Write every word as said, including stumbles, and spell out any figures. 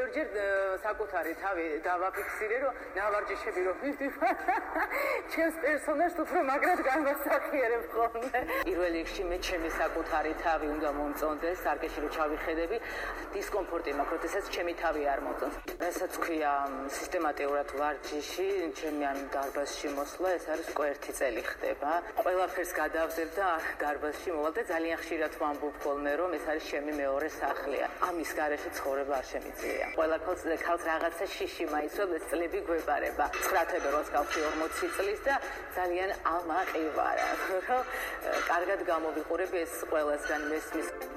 ორ-ორჯერ საკუთარი თავი დავაფიქსირე, რომ ნავარჯიშები რომ მივდივარ. ჩემს პერსონაჟს უფრო მაგრად განვასახიერებ ხოლმე. პირველ რიგში მე ჩემი საკუთარი თავი უნდა მომწონდეს, სარკეში რომ ჩავიხედები, დისკომფორტი მაქვს, როდესაც ჩემი თავი არ მომწონს. რასაც ქვია სისტემატიურად ვარჯიში, ჩემი ამ დარბაზში მოსვლა, ეს არის უკვე ერთი წელი ხდება. ყველაფერს გადავდებ და დარბაზში მოვალ და ძალიან ხშირად ვამბობ ხოლმე, რომ ეს არის ჩემი მეორე სახლია. ამის გარეშე ცხოვრება არ შემიძლია. ყველა ქალს ქალს რაღაცა შიში მაისვებს, ეს წლები გვეპარება. ცხრა თებერვალს გავხდი ორმოცი წლის და ძალიან ამაყი ვარ, რომ კარგად გამოვიყურებ ეს ყველასგან მესმის.